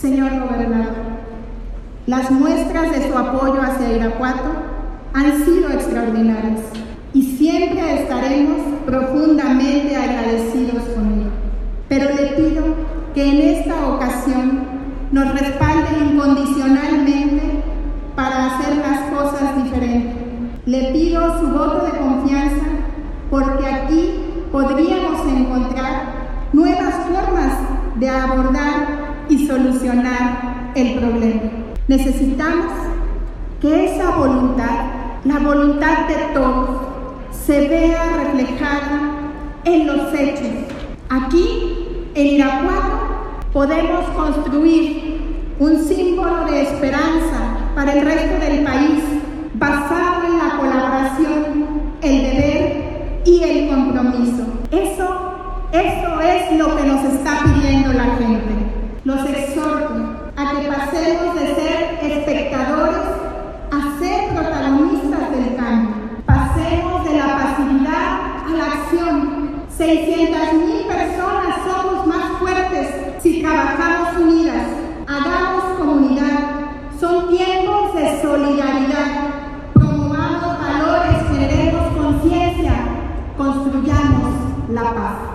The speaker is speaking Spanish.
Señor gobernador, las muestras de su apoyo hacia Irapuato han sido extraordinarias y siempre estaremos profundamente agradecidos con él. Pero le pido que en esta ocasión nos respalde incondicionalmente para hacer las cosas diferentes. Le pido su voto de confianza porque aquí podríamos encontrar nuevas formas de abordar y solucionar el problema. Necesitamos que esa voluntad, la voluntad de todos, se vea reflejada en los hechos. Aquí, en Irapuato, podemos construir un símbolo de esperanza para el resto del país, basado en la colaboración, el deber y el compromiso. Eso es lo que nos está pidiendo la gente. Los exhorto a que pasemos de ser espectadores a ser protagonistas del cambio. Pasemos de la pasividad a la acción. 600,000 personas somos más fuertes si trabajamos unidas. Hagamos comunidad. Son tiempos de solidaridad. Promovamos valores, generemos conciencia, construyamos la paz.